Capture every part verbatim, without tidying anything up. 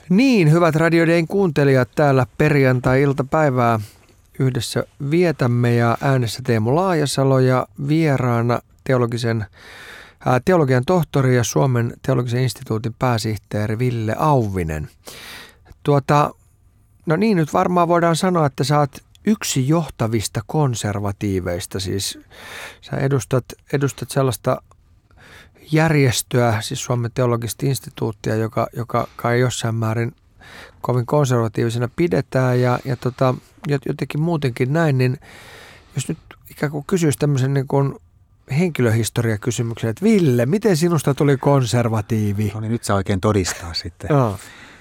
Niin, hyvät Radio Dayn kuuntelijat, täällä perjantai-iltapäivää yhdessä vietämme ja äänessä Teemu Laajasalo ja vieraana teologisen, ää, teologian tohtori ja Suomen teologisen instituutin pääsihteeri Ville Auvinen. Tuota, no niin, nyt varmaan voidaan sanoa, että sä oot yksi johtavista konservatiiveista, siis sä edustat, edustat sellaista järjestöä, siis Suomen teologista instituuttia, joka, joka kai jossain määrin kovin konservatiivisena pidetään ja, ja tota, jotenkin muutenkin näin, niin jos nyt ikään kuin kysyisi tämmöisen niin kuin henkilöhistoriakysymyksen, että Ville, miten sinusta tuli konservatiivi? No niin, nyt sä oikein todistaa sitten. No.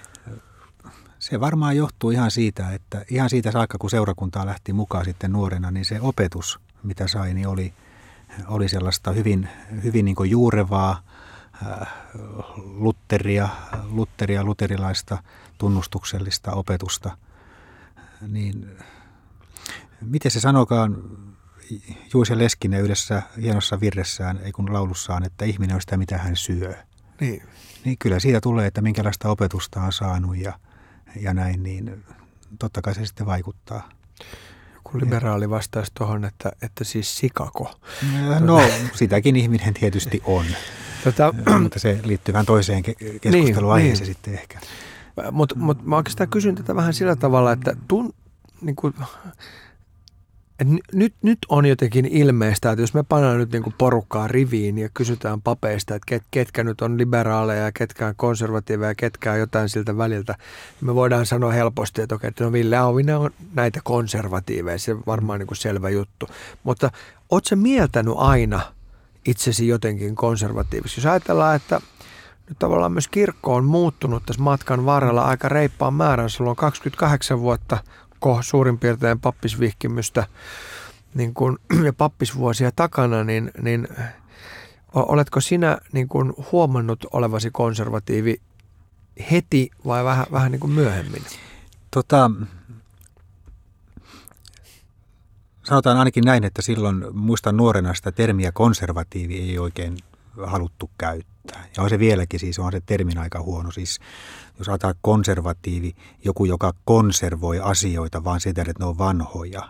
Se varmaan johtuu ihan siitä, että ihan siitä saakka, kun seurakuntaa lähti mukaan sitten nuorena, niin se opetus, mitä sai, niin oli oli sellaista hyvin, hyvin niin kuin juurevaa äh, Lutteria, Lutteria, luterilaista tunnustuksellista opetusta. Niin, miten se sanokaan Juise Leskinen yhdessä hienossa virressään, ei kun laulussaan, että ihminen on sitä, mitä hän syö. Niin. Niin kyllä siitä tulee, että minkälaista opetusta on saanut ja, ja näin, niin totta kai se sitten vaikuttaa. Kun liberaali vastaisi tuohon, että, että siis sikako. No, sitäkin ihminen tietysti on, tota, mutta se liittyy vähän toiseen keskusteluaiheeseen niin, sitten niin. ehkä. Mutta mut, mä oikeastaan kysyn tätä vähän sillä tavalla, että tun, niin kuin, et nyt, nyt on jotenkin ilmeistä, että jos me pannaan nyt niin kuin porukkaa riviin ja kysytään papeista, että ket, ketkä nyt on liberaaleja ja ketkä on konservatiiveja ja ketkä on jotain siltä väliltä, niin me voidaan sanoa helposti, että okei, että no Ville Auvinen on näitä konservatiiveja, se on varmaan niin kuin selvä juttu. Mutta ootko sä mieltänyt aina itsesi jotenkin konservatiiviksi? Jos ajatellaan, että nyt tavallaan myös kirkko on muuttunut tässä matkan varrella aika reippaan määrän, sulla on kaksikymmentäkahdeksan vuotta suurin piirtein pappisvihkimystä niin kun, ja pappisvuosia takana, niin, niin oletko sinä niin kun huomannut olevasi konservatiivi heti vai vähän, vähän niin kuin myöhemmin? Tota, sanotaan ainakin näin, että silloin muistan nuorena sitä termiä konservatiivi ei oikein haluttu käyttää. Ja on se vieläkin, siis on se termin aika huono. Siis jos ajatellaan konservatiivi, joku, joka konservoi asioita vaan sitä, että ne on vanhoja.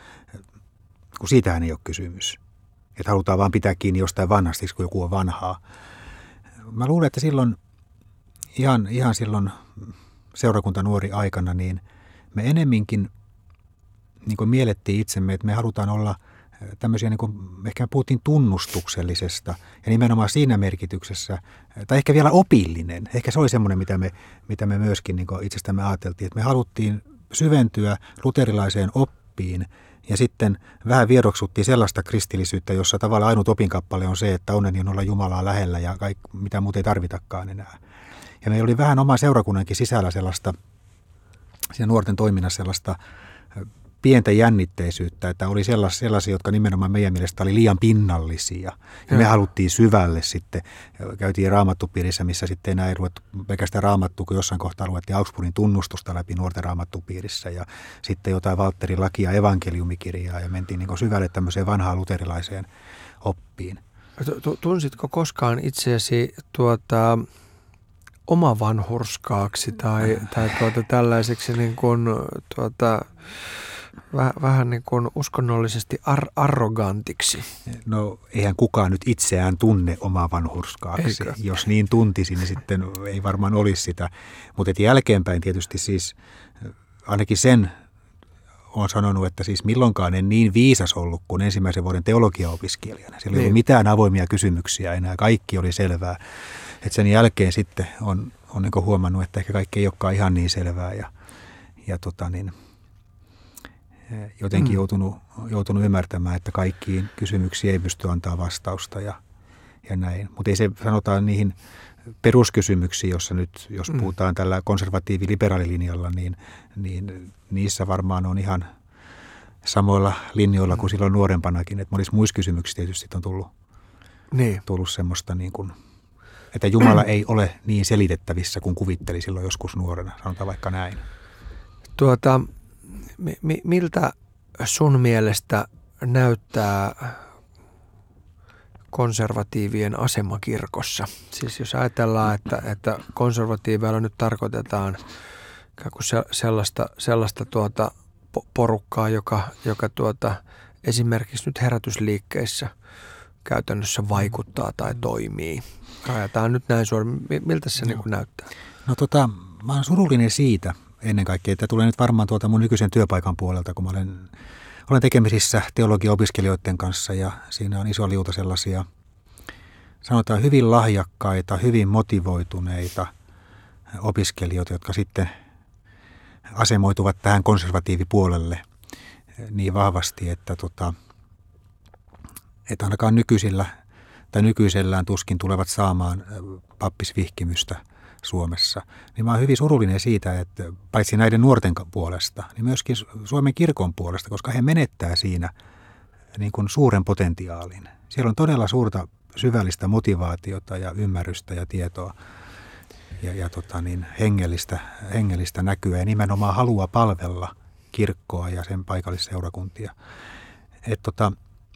Kun siitähän ei ole kysymys. Että halutaan vaan pitää kiinni jostain vanhasta, kun joku on vanhaa. Mä luulen, että silloin, ihan, ihan silloin seurakuntanuori aikana, niin me enemminkin niin kuin miellettiin itsemme, että me halutaan olla tämmöisiä, niin kuin, ehkä me puhuttiin tunnustuksellisesta ja nimenomaan siinä merkityksessä, tai ehkä vielä opillinen. Ehkä se oli semmoinen, mitä me, mitä me myöskin niin kuin itsestämme ajateltiin, että me haluttiin syventyä luterilaiseen oppiin ja sitten vähän vieroksuttiin sellaista kristillisyyttä, jossa tavallaan ainut opinkappale on se, että onneni on olla Jumalaa lähellä ja kaik, mitä muuta ei tarvitakaan enää. Ja meillä oli vähän oma seurakunnankin sisällä sellaista, siinä nuorten toiminnassa sellaista pientä jännitteisyyttä, että oli sellaisia, sellaisia, jotka nimenomaan meidän mielestä oli liian pinnallisia. Ja me haluttiin syvälle sitten. Käytiin raamattupiirissä, missä sitten enää ei ruvettu pelkästään raamattua, kun jossain kohtaa luettiin Augsburgin tunnustusta läpi nuorten raamattupiirissä. Ja sitten jotain Valtterin lakia, evankeliumikirjaa ja mentiin niin kuin syvälle tämmöiseen vanhaan luterilaiseen oppiin. Tunsitko koskaan itseäsi tuota, omavanhurskaaksi tai, tai tuota, tällaiseksi niin kuin tuota... Väh, vähän niin kuin uskonnollisesti ar- arrogantiksi. No eihän kukaan nyt itseään tunne omaa vanhurskaaksi. Eikö? Jos niin tuntisi, niin sitten ei varmaan olisi sitä. Mutta jälkeenpäin tietysti siis ainakin sen olen sanonut, että siis milloinkaan en niin viisas ollut kuin ensimmäisen vuoden teologiaopiskelijana. Siellä ei niin. ollut mitään avoimia kysymyksiä enää. Kaikki oli selvää. Et sen jälkeen sitten on, on niin kuin huomannut, että ehkä kaikki ei olekaan ihan niin selvää ja, ja tota niin... jotenkin joutunut, joutunut ymmärtämään, että kaikkiin kysymyksiin ei pysty antaa vastausta ja, ja näin. Mutta ei se sanotaan niihin peruskysymyksiin, jossa nyt, jos puhutaan tällä konservatiivi-liberaalilinjalla, niin, niin niissä varmaan on ihan samoilla linjoilla kuin silloin nuorempanakin. Että monissa muissa kysymyksissä tietysti on tullut, niin. tullut semmoista, niin kuin, että Jumala ei ole niin selitettävissä kuin kuvitteli silloin joskus nuorena, sanotaan vaikka näin. Tuota... Miltä sun mielestä näyttää konservatiivien asema kirkossa. Siis jos ajatellaan, että, että konservatiiveilla nyt tarkoitetaan sellaista, sellaista tuota porukkaa, joka, joka tuota, esimerkiksi nyt herätysliikkeissä käytännössä vaikuttaa tai toimii. Rajataan nyt näin suoraan. Miltä se no. niin kuin näyttää? No tota, mä oon surullinen siitä ennen kaikkea, että tulee nyt varmaan tuolta mun nykyisen työpaikan puolelta, kun mä olen, olen tekemisissä teologia-opiskelijoiden kanssa ja siinä on iso liuta sellaisia, sanotaan hyvin lahjakkaita, hyvin motivoituneita opiskelijoita, jotka sitten asemoituvat tähän konservatiivipuolelle niin vahvasti, että, tota, että ainakaan nykyisillä tai nykyisellään tuskin tulevat saamaan pappisvihkimystä Suomessa. Niin mä oon hyvin surullinen siitä, että paitsi näiden nuorten puolesta, niin myöskin Suomen kirkon puolesta, koska he menettää siinä niin kuin suuren potentiaalin. Siellä on todella suurta syvällistä motivaatiota ja ymmärrystä ja tietoa ja, ja tota niin, hengellistä, hengellistä näkyä ja nimenomaan halua palvella kirkkoa ja sen paikallisseurakuntia. Et tota,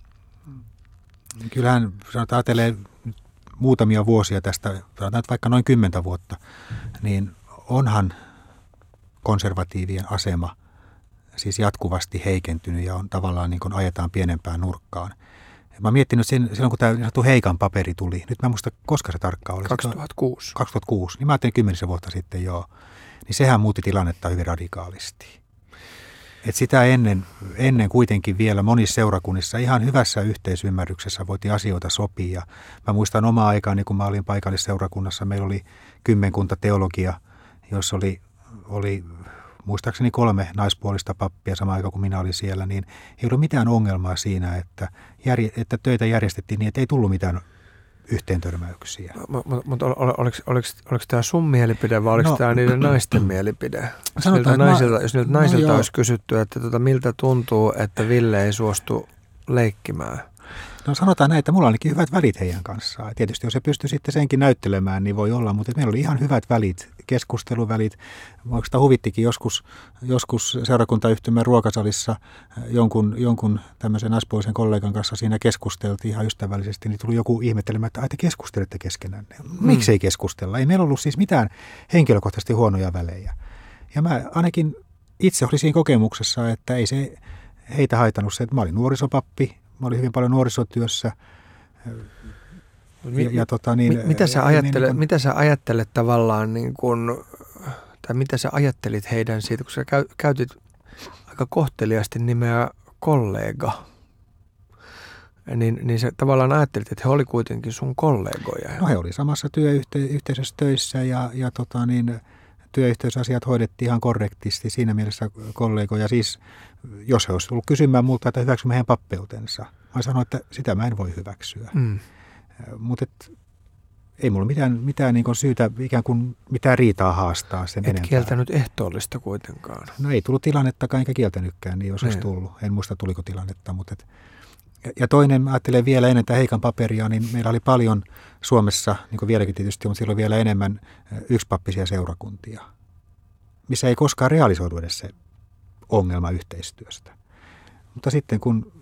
kyllähän sanotaan, ajattelee muutamia vuosia tästä, sanotaan vaikka noin kymmentä vuotta, niin onhan konservatiivien asema siis jatkuvasti heikentynyt ja on tavallaan niin kuin ajetaan pienempään nurkkaan. Mä oon miettinyt sen, silloin, kun tämä Heikan paperi tuli, nyt mä muista, koska se tarkkaan oli. kaksituhattakuusi. kaksituhattakuusi, niin mä ajattelin kymmenisen vuotta sitten joo. Niin sehän muutti tilannetta hyvin radikaalisti. Et sitä ennen, ennen kuitenkin vielä monissa seurakunnissa ihan hyvässä yhteisymmärryksessä voitiin asioita sopia. Mä muistan omaa aikaani, kun mä olin paikallisseurakunnassa, meillä oli kymmenkunta teologia, jossa oli, oli muistaakseni kolme naispuolista pappia samaan aikaan, kun minä olin siellä, niin ei ollut mitään ongelmaa siinä, että, järje, että töitä järjestettiin niin, että ei tullut mitään yhteentörmäyksiä. Mutta mut, oliko, oliko, oliko tämä sun mielipide vai oliko no, tämä niiden naisten mielipide? Sanotaan, naisilta, mä, jos niiltä naisilta no olisi kysytty, että tota, miltä tuntuu, että Ville ei suostu leikkimään? No sanotaan näin, että mulla on ainakin hyvät välit heidän kanssaan. Tietysti jos se pystyy sitten senkin näyttelemään, niin voi olla, mutta meillä oli ihan hyvät välit, keskusteluvälit. Oikeastaan huvittikin joskus, joskus seurakuntayhtymän ruokasalissa jonkun, jonkun tämmöisen naispuolisen kollegan kanssa siinä keskusteltiin ihan ystävällisesti, niin tuli joku ihmettelemään, että ai te keskustelette keskenään. Miksi ei keskustella? Ei meillä ollut siis mitään henkilökohtaisesti huonoja välejä. Ja mä ainakin itse olin siinä kokemuksessa, että ei se heitä haitannut se, että mä olin nuorisopappi. Mä olin hyvin paljon nuorisotyössä. Ja, ja tota niin, mitä, sä ja, ajattelet, niin kun, mitä sä ajattelet tavallaan, niin kun, tai mitä sä ajattelit heidän siitä, kun sä käytit aika kohteliaasti nimeä kollega, niin, niin sä tavallaan ajattelit, että he oli kuitenkin sun kollegoja. No he oli samassa työyhteisössä töissä ja, ja tota niin, työyhteisöasiat hoidettiin ihan korrektisti siinä mielessä kollegoja. Siis jos he olisivat ollut kysymään multa, että hyväksymme heidän pappeutensa, mä sanoin, että sitä mä en voi hyväksyä. Mm. Mutta ei mulla mitään, mitään niin kuin syytä ikään kuin mitään riitaa haastaa sen Et enempää. Et kieltänyt ehtoollista kuitenkaan. No ei tullut tilannettakaan enkä kieltänytkään, niin jos olisi tullut. En muista tuliko tilannetta. Mutta et, ja toinen, ajattelen vielä ennen tätä Heikan paperia, niin meillä oli paljon Suomessa, niin kuin vieläkin tietysti, mutta silloin vielä enemmän yksipappisia seurakuntia, missä ei koskaan realisoidu edes se ongelma yhteistyöstä. Mutta sitten kun,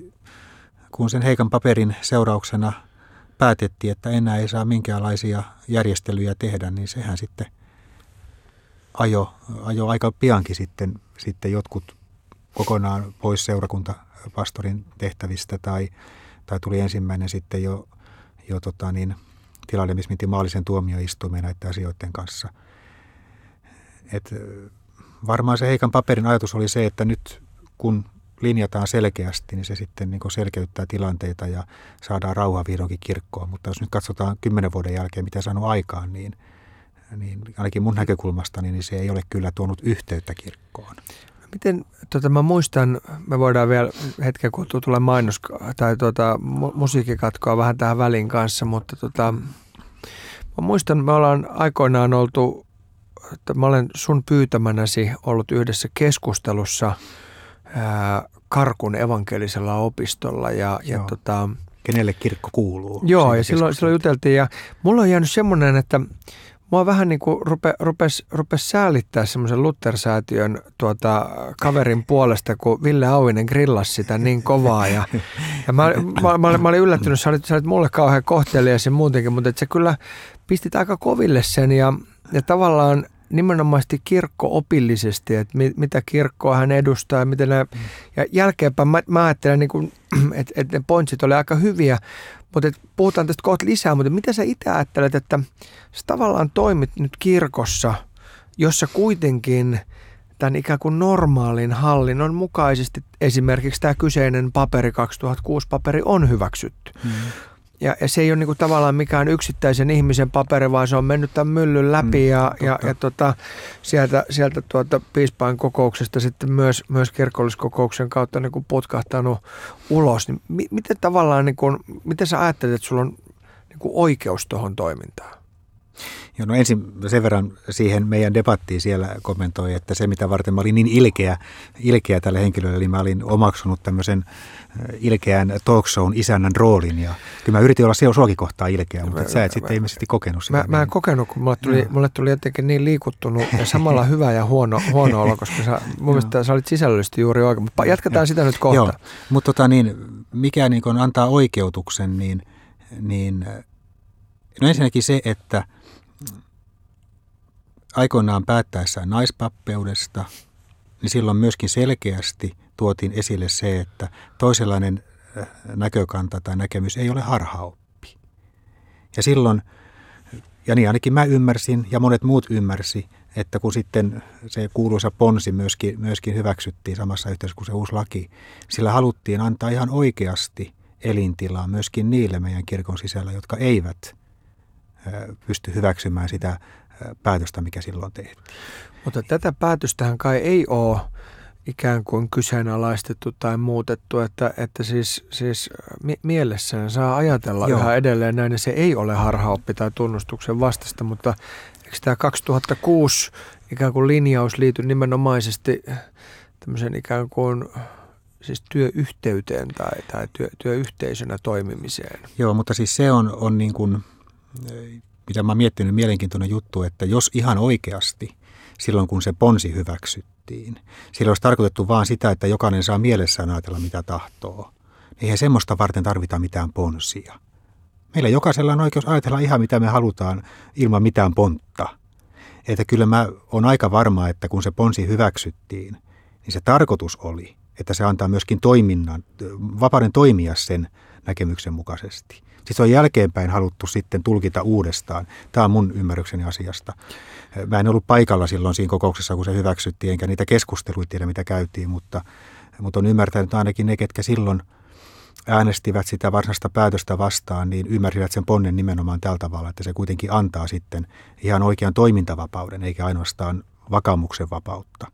kun sen Heikan paperin seurauksena päätettiin, että enää ei saa minkäänlaisia järjestelyjä tehdä, niin sehän sitten ajo, ajo aika piankin sitten, sitten jotkut kokonaan pois seurakuntapastorin tehtävistä tai, tai tuli ensimmäinen sitten jo, jo tota niin, tilalle, missä mentiin maallisen tuomioistuimeen näiden asioiden kanssa. Et varmaan se Heikan paperin ajatus oli se, että nyt kun linjataan selkeästi, niin se sitten niin kuin selkeyttää tilanteita ja saadaan rauha vihdoinkin kirkkoon. Mutta jos nyt katsotaan kymmenen vuoden jälkeen, mitä saanut aikaan, niin, niin ainakin mun näkökulmasta, niin se ei ole kyllä tuonut yhteyttä kirkkoon. Miten, tota, mä muistan, me voidaan vielä hetken kuluttua tulee mainos tai tota, musiikkikatkoa vähän tähän väliin kanssa, mutta tota, mä muistan, me ollaan aikoinaan oltu, että mä olen sun pyytämänäsi ollut yhdessä keskustelussa ää, Karkun evankelisella opistolla. Ja, ja tota, kenelle kirkko kuuluu. Joo, ja silloin, silloin juteltiin ja mulla on jäänyt semmoinen, että mua vähän niin kuin rupe, rupes, rupes säälittää semmoisen Luther-säätiön tuota, kaverin puolesta, kun Ville Auvinen grillasi sitä niin kovaa. Ja, ja mä, mä, mä, mä olin yllättynyt, sä olit, sä olit mulle kauhean kohtelias ja muutenkin, mutta että sä kyllä pistit aika koville sen ja, ja tavallaan nimenomaisesti kirkko-opillisesti, että mit, mitä kirkkoa hän edustaa ja miten nämä, ja jälkeenpäin mä, mä ajattelen, niin kuin, että, että ne pointsit oli aika hyviä, mutta että puhutaan tästä kohta lisää, mutta mitä sä itse ajattelet, että sä tavallaan toimit nyt kirkossa, jossa kuitenkin tämän ikään kuin normaalin hallinnon mukaisesti esimerkiksi tämä kyseinen paperi, kaksituhattakuusi paperi on hyväksytty. Mm. Ja, ja se ei ole niin kuin tavallaan mikään yksittäisen ihmisen paperi, vaan se on mennyt tämän myllyn läpi ja, mm, ja, ja tota, sieltä, sieltä tuota piispain kokouksesta sitten myös, myös kirkolliskokouksen kautta niin kuin putkahtanut ulos. Niin mi, miten tavallaan, niin kuin, miten sä ajattelet, että sulla on niin kuin oikeus tuohon toimintaan? Joo, no ensin sen verran siihen meidän debattiin siellä kommentoi, että se mitä varten mä olin niin ilkeä, ilkeä tälle henkilölle, eli mä olin omaksunut tämmöisen ilkeän talkshown isännän roolin ja kyllä mä yritin olla siellä suokin kohtaa ilkeä, mutta et sä et sitten ilmeisesti kokenut sitä. Mä, mä en kokenut, kun mulle tuli, mulle tuli jotenkin niin liikuttunut ja samalla hyvä ja huono, huono olo, koska sä, mun mielestä sä olit sisällöllisesti juuri oikein, mutta jatketaan sitä nyt kohta. Joo, mutta tota niin, mikä niin kun antaa oikeutuksen, niin, niin no ensinnäkin se, että aikoinaan päättäessään naispappeudesta, niin silloin myöskin selkeästi tuotiin esille se, että toisenlainen näkökanta tai näkemys ei ole harhaoppi. Ja silloin, ja niin ainakin mä ymmärsin ja monet muut ymmärsi, että kun sitten se kuuluisa ponsi myöskin, myöskin hyväksyttiin samassa yhteydessä kuin se uusi laki, sillä haluttiin antaa ihan oikeasti elintilaa myöskin niille meidän kirkon sisällä, jotka eivät pysty hyväksymään sitä päätöstä, mikä silloin tehtiin. Mutta tätä päätöstähän kai ei ole ikään kuin kyseenalaistettu tai muutettu, että, että siis, siis mielessään saa ajatella Joo. yhä edelleen näin, ja se ei ole harhaoppi tai tunnustuksen vastasta, mutta eikö tämä kaksituhattakuusi ikään kuin linjaus liity nimenomaisesti tämmöisen ikään kuin siis työyhteyteen tai, tai työ, työyhteisönä toimimiseen? Joo, mutta siis se on, on niin kuin, mitä mä oon miettinyt, mielenkiintoinen juttu, että jos ihan oikeasti silloin, kun se ponsi hyväksyttiin, silloin olisi tarkoitettu vaan sitä, että jokainen saa mielessään ajatella, mitä tahtoo. Eihän semmoista varten tarvita mitään ponsia. Meillä jokaisella on oikeus ajatella ihan, mitä me halutaan, ilman mitään pontta. Että kyllä mä oon aika varma, että kun se ponsi hyväksyttiin, niin se tarkoitus oli, että se antaa myöskin toiminnan, vapauden toimia sen näkemyksen mukaisesti. Siis on jälkeenpäin haluttu sitten tulkita uudestaan. Tämä on mun ymmärrykseni asiasta. Mä en ollut paikalla silloin siinä kokouksessa, kun se hyväksyttiin, enkä niitä keskusteluita tiedä, mitä käytiin, mutta, mutta on ymmärtänyt ainakin ne, ketkä silloin äänestivät sitä varsinaista päätöstä vastaan, niin ymmärsivät sen ponnen nimenomaan tällä tavalla, että se kuitenkin antaa sitten ihan oikean toimintavapauden, eikä ainoastaan vakaumuksen vapautta.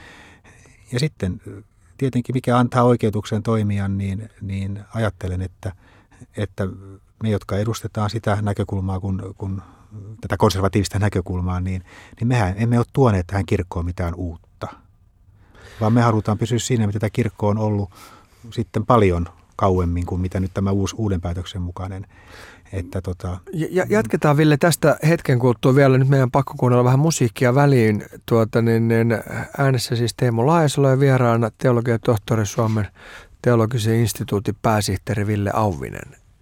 Ja sitten tietenkin, mikä antaa oikeutuksen toimia, niin, niin ajattelen, että, että me, jotka edustetaan sitä näkökulmaa, kun, kun tätä konservatiivista näkökulmaa, niin, niin mehän emme ole tuoneet tähän kirkkoon mitään uutta, vaan me halutaan pysyä siinä, mitä tämä kirkko on ollut sitten paljon kauemmin kuin mitä nyt tämä uusi, uuden päätöksen mukainen. Että tota... ja, jatketaan, Ville, tästä hetken kuluttua vielä. Nyt meidän pakko kuunnella vähän musiikkia väliin. Tuota, niin, niin, äänessä siis Teemu Laajasalo ja vieraana teologian tohtori, Suomen teologisen instituutin pääsihteeri Ville Auvinen.